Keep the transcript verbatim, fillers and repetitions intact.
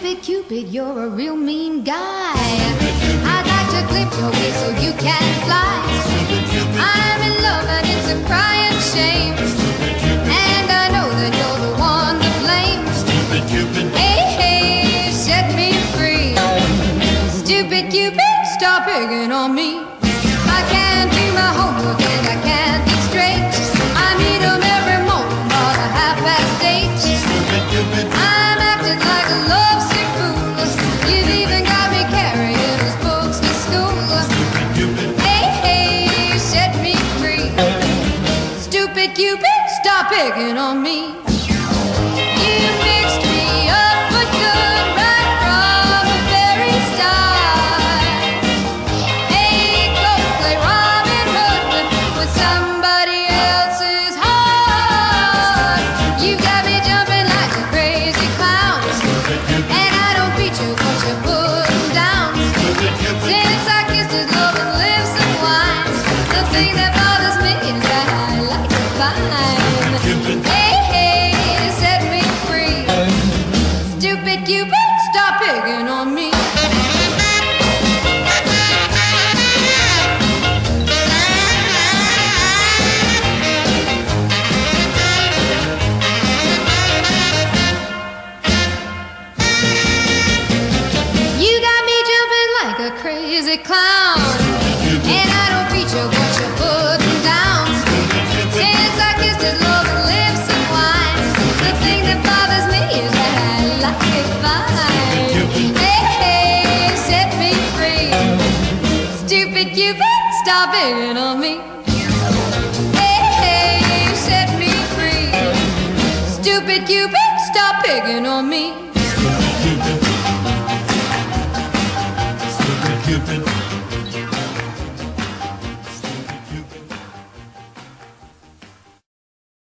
Stupid Cupid, you're a real mean guy. I'd like to clip your wings so you can fly. I'm in love and it's a crying shame, and I know that you're the one to blame. Stupid Cupid, hey, hey, set me free. Stupid Cupid, stop picking on me. I can't do my homework and I can't think straight. I meet 'em every morning about a half past eight. Stupid Cupid, I'm acting like a lovesick fool. You've even got me carrying his books to school. Stupid Cupid, hey, hey, set me free. Stupid Cupid, stop picking on me. You mixed me up for good right from the very start. Hey, go play Robin Hood with somebody else's heart. You got me jumping like a crazy clown, and I don't feature what you're putting down. Since I kissed his love and lips and wine, the thing that bothers me is that I like to find. Hey, hey, set me free. Stupid Cupid, stop picking on me. You got me jumping like a crazy clown, and I don't feature what you're putting down. Since I kissed his love and lips and wine, the thing that bothers me is that I like it fine. Hey, hey, set me free. Stupid Cupid, stop picking on me. Hey, hey, set me free. Stupid Cupid, stop picking on me. Stupid Cupid.